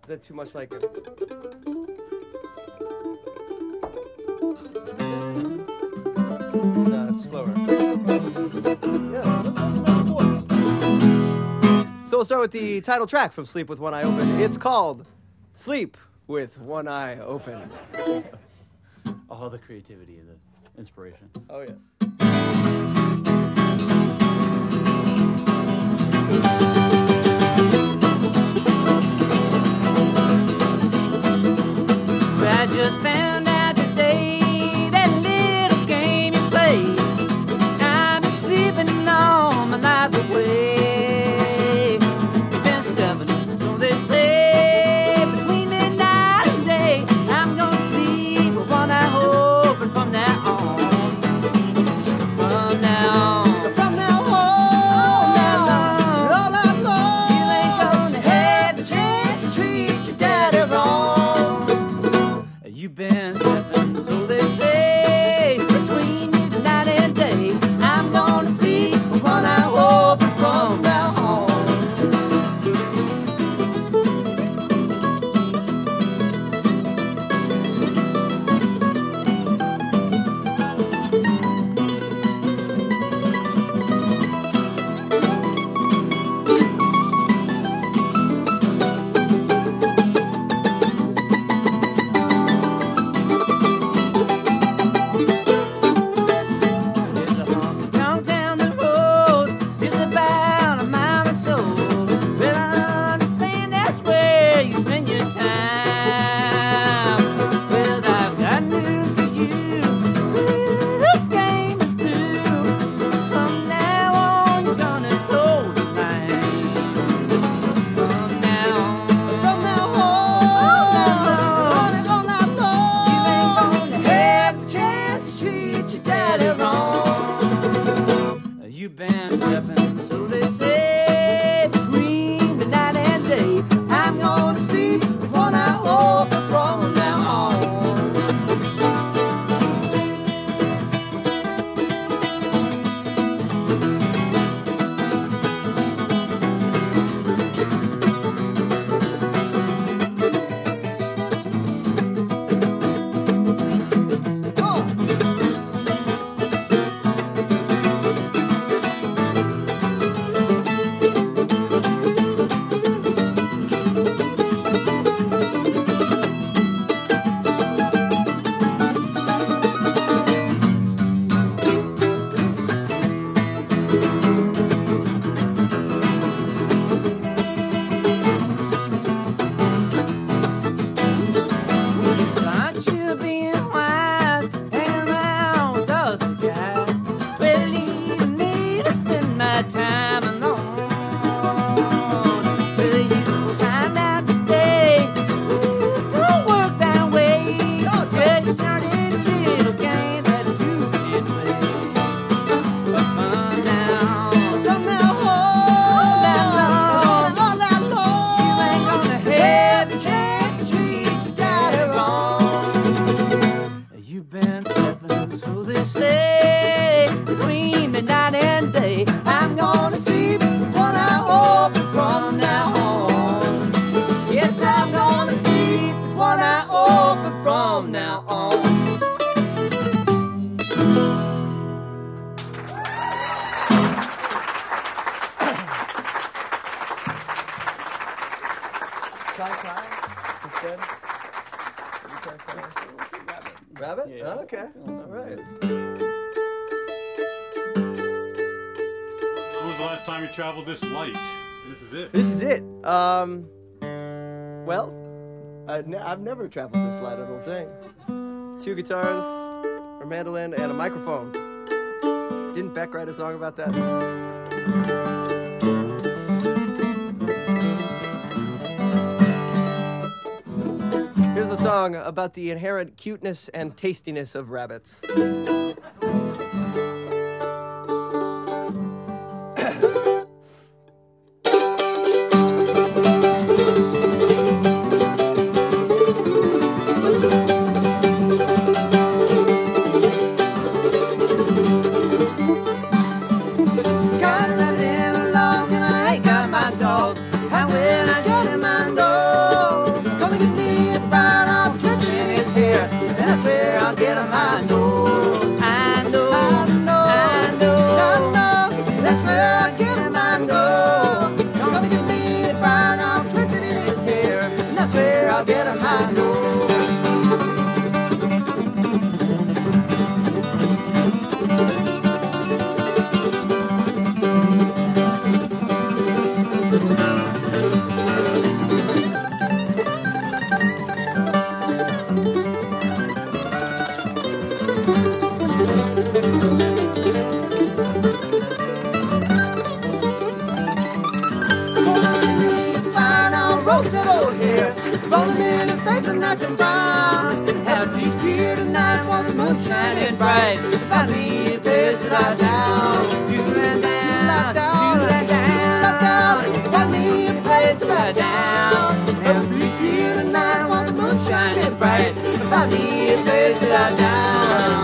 Is that too much like it? No, it's slower. Yeah, let's make 4. So we'll start with the title track from Sleep with One Eye Open. It's called Sleep with One Eye Open. All the creativity and the inspiration. Oh, yeah. I just found out today that little game you played. I've been sleeping all my life away. You've been stubborn, so they say. Between midnight and day, I'm gonna sleep with one eye open from now on. From now on. From now on, all night long, You ain't gonna have the chance to treat your daddy wrong. You've been stepping, so they say, between midnight and day. I'm gonna sleep with one eye open from now on. There's a honky tonk down the road, just about a mile or so. Well, I understand that's where you spend your time. Well, I've got news for you. The game is through. From now on, you're gonna toe the line. From now on. from now on, all night long. You ain't gonna have the chance to treat your daddy wrong. You've been stepping, so they say, between midnight and day. I'm gonna sleep with one eye open from now on. Aren't you being wise, hanging around with other guys? Well, leaving me to spend my time alone. Well, you find out today, don't work that way. Yeah, you started a little game that you can play. From now on, From now on, all night long, you ain't gonna have the chance to treat your daddy wrong. You've been stepping, so they say, between midnight and day. I'm gonna sleep with one eye open from now on. Yes, I'm gonna sleep with one eye open from now on. Try instead. Rabbit? Yeah. Oh, okay. All right. When was the last time you traveled this light? This is it. This is it. Well, I've never traveled this light, I don't think. 2 guitars, a mandolin, and a microphone. Didn't Beck write a song about that? Here's a song about the inherent cuteness and tastiness of rabbits. Got a rabbit in a log and I ain't got my dog. How will I get in my dog? lots of old hair, rolling in her face and nice and brown. Have a feast here tonight while the moon's shining bright. Find me a place to lie down, to lie down, to lie down. Find me a place to lie down. Have a feast here tonight while the moon's shining bright. Find me a place to lie down.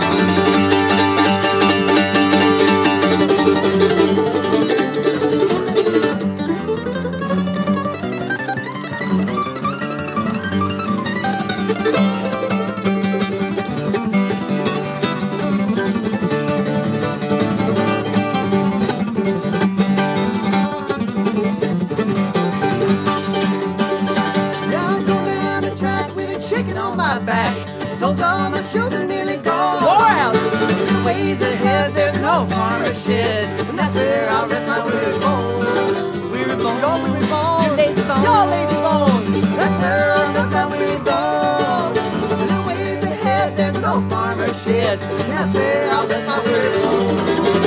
Soles on my shoes are nearly gone. Pour out in ways ahead, there's no farmer shed, and that's where I'll rest my weary bones. Weary bones, Your weary bones, your lazy bones, your lazy bones. That's where I'll rest my weary bones. In ways ahead, there's no farmer shed, and that's where I'll rest my weary bones.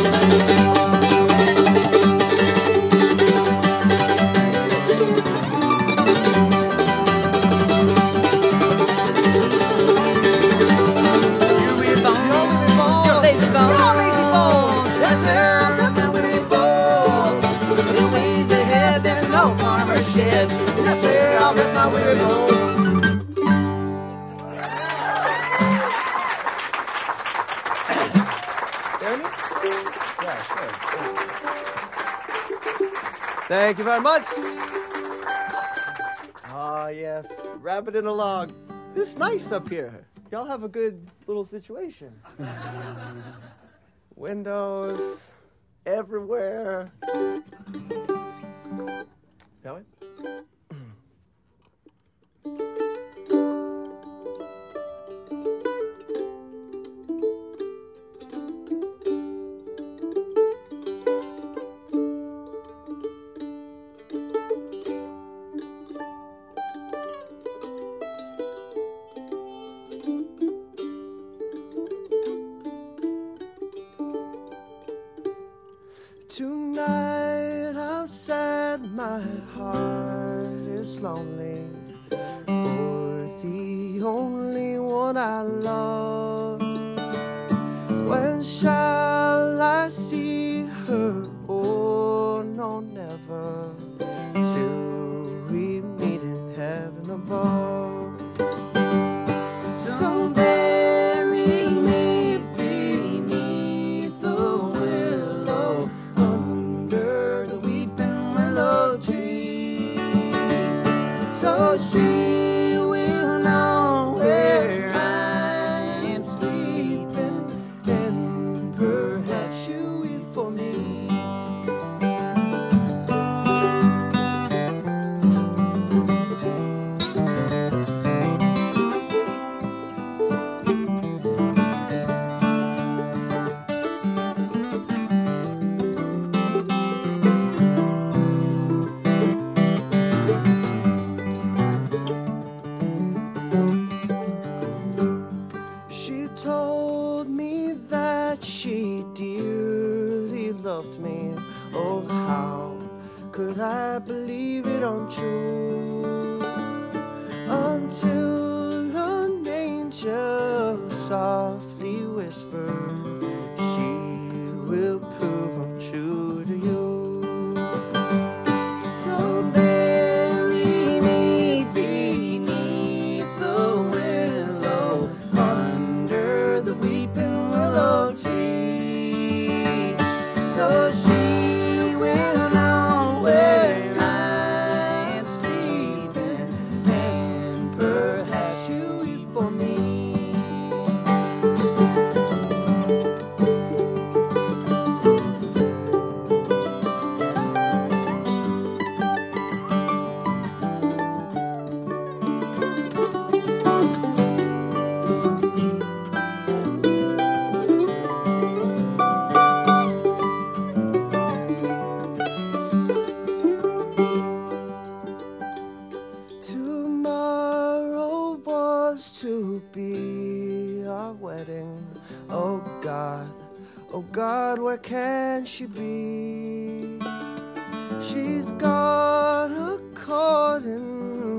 That's where I'll rest my weary bones. Jeremy? Yeah, sure. Thank you very much. Ah, yes. Rabbiting along. It's nice up here. Y'all have a good little situation. Windows everywhere. Shall we? Tonight I'm sad, my heart is lonely for the only one I love. When shall I see her? Oh, no, never, till we meet in heaven above. So bury me beneath the willow, under the weeping willow tree, so she will know where I am sleeping, and perhaps she'll weep for me. She told me that she dearly loved me. Oh, how could I believe it untrue? Until an angel softly whispered, she will prove untrue to you. So bury me beneath the willow, under the weeping willow tree, so she will know where I am sleeping, and perhaps she'll weep for me. Tomorrow was to be our wedding. Oh God, where can she be? She's gone a-courting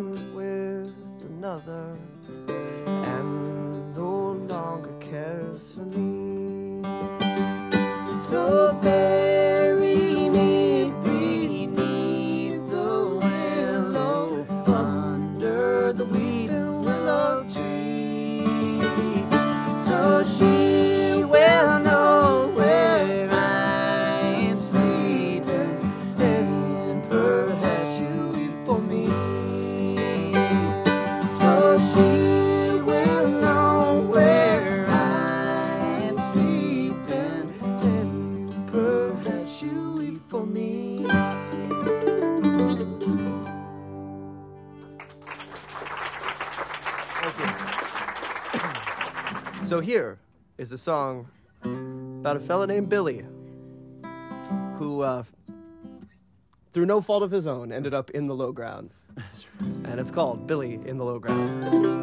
So here is a song about a fella named Billy who, through no fault of his own, ended up in the low ground. And it's called Billy in the Low Ground.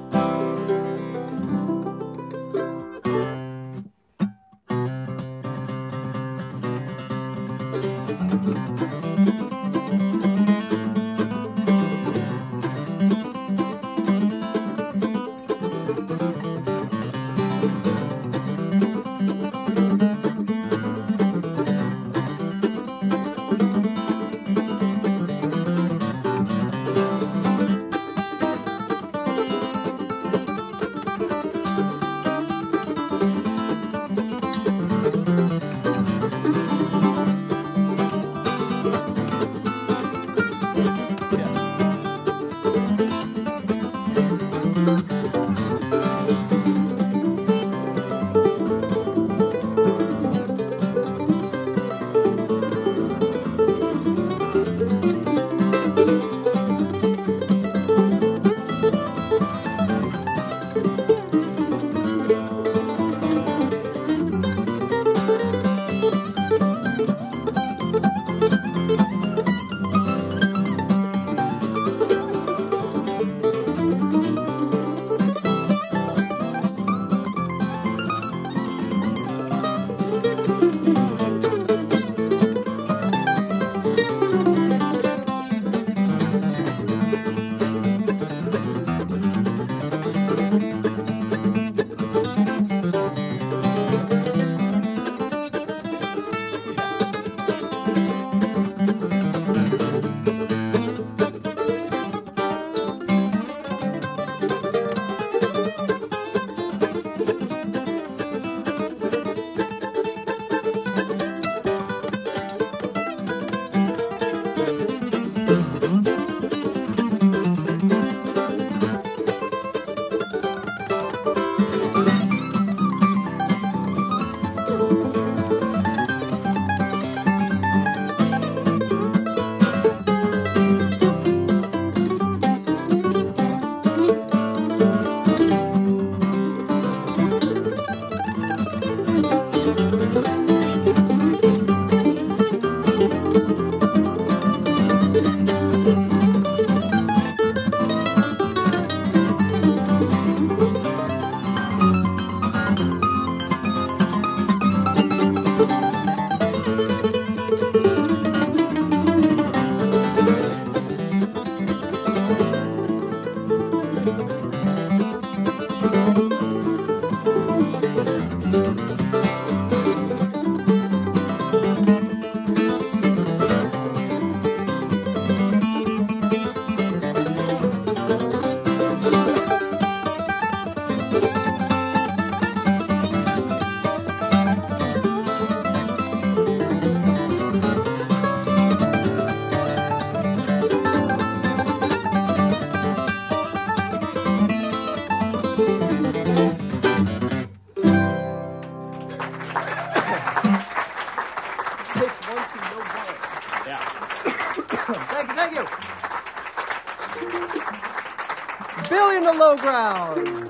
Billy in the Low Ground.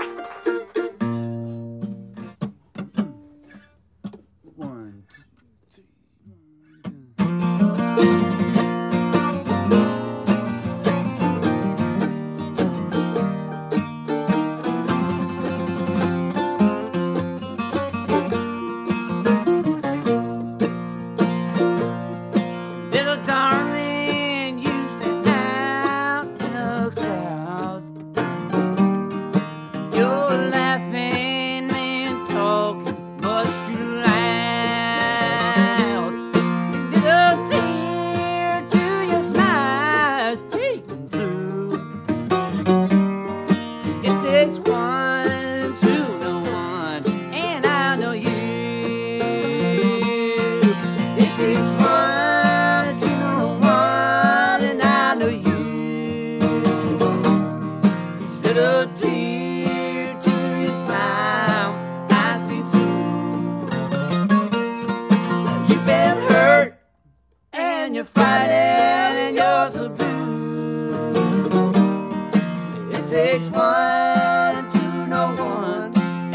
One, Little darling, you stand out in the crowd. You're laughing and talking much too loud. Little tear to your smile is peeking through. It takes one to know one, and I know you. It takes one to know one, and I know you. Each little tear to your smile, I see through. You've been hurt, and you're fighting, and you're so blue. It takes one to know one,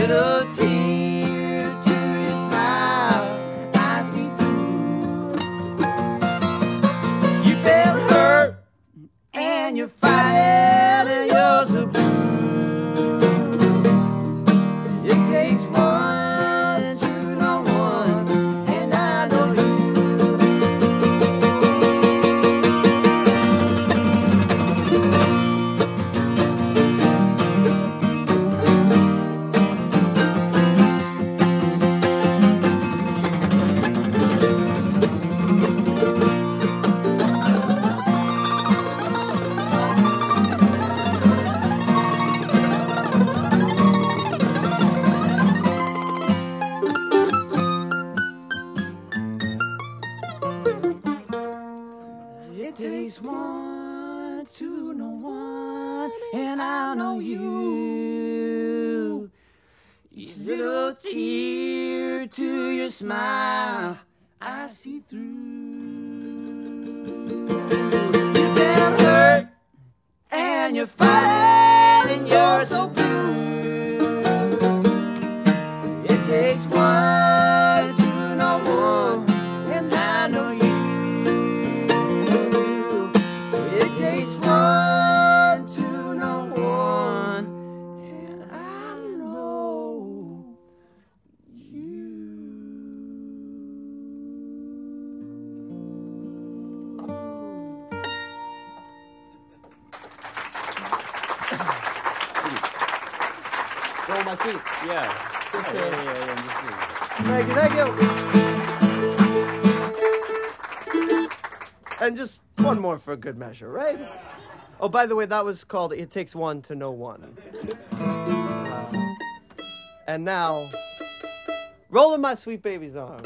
little tear to your smile, I see through. You feel hurt and you're fighting and you're so blue. It takes one to know one, and I know you. It takes one to know one, and I know you. Each little tear to your smile, I see through. You've been hurt, and you're fighting, and you're so blue. It takes one to know one, and I know you. It takes one to know one, and I know you. Roll my seat. Yeah. Just, Yeah, Thank you, thank you. And just one more for good measure, right? Oh, by the way, that was called It Takes One to Know One. And now, Rolling My Sweet Baby's Arm.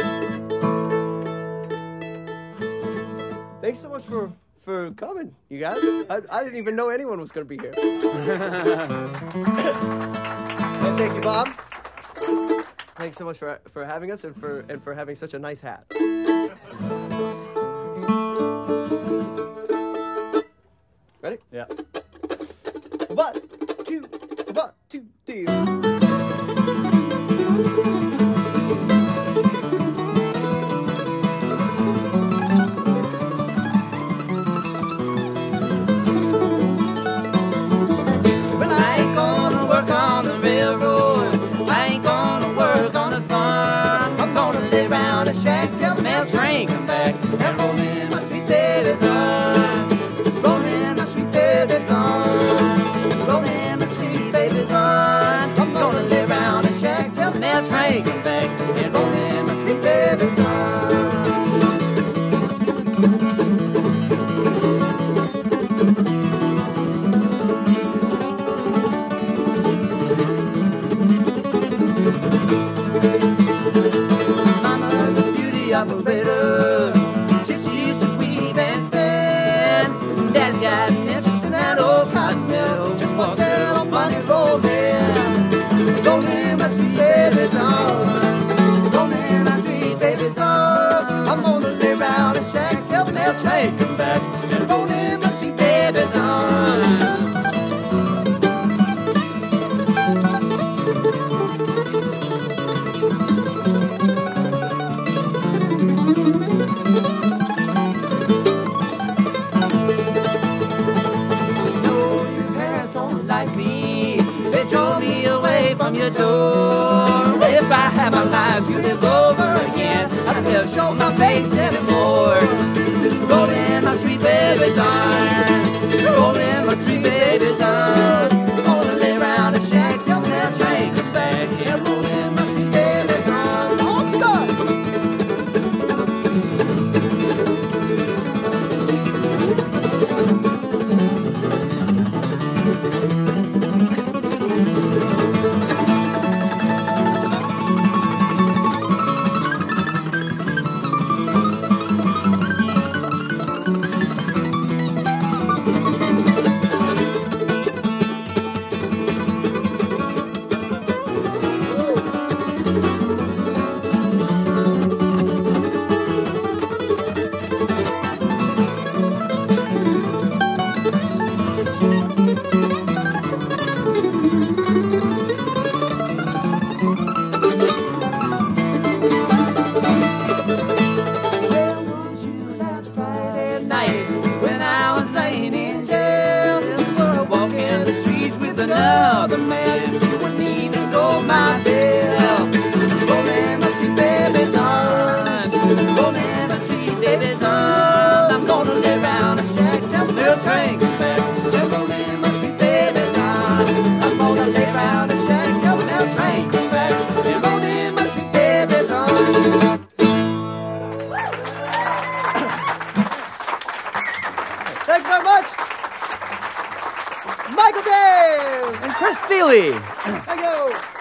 Thanks so much for coming, you guys. I didn't even know anyone was going to be here. And thank you, Bob. Thanks so much for having us and for having such a nice hat. Ready? Yeah. 1, 2, 1, 2, 3. Well, I ain't gonna work on the railroad. I ain't gonna work on the farm. I'm gonna lay around a shack till the mail train come back and roll in my sweet baby's arms. Roll in my sweet baby's arms. Roll in my sweet baby's arms. I'm gonna lay around a shack till the mail train come back and roll in my sweet baby's arms. Mama's a beauty operator. Sister used to weave and spin. Dad's got an interest in that old cotton mill. Just what's that old money rolling? Rolling my sweet baby's arms. Rolling my sweet baby's arms. I'm gonna lay around and shack till the mail train come back and rolling my sweet baby's arms. From your door. If I had my life to live over again, I'd never show my face anymore. Roll in my sweet baby's arms. Roll in my sweet baby's arms. Gonna lay around a shack till the mail train comes back. Yeah, roll in my sweet baby's arms. All start. the mail train comes back. Them old men must be babies on. I'm gonna lay round and shack till the mail train comes back. Them old men must be babies on. Thank you very much. Michael Dave. And Chris Thiele. Thank you.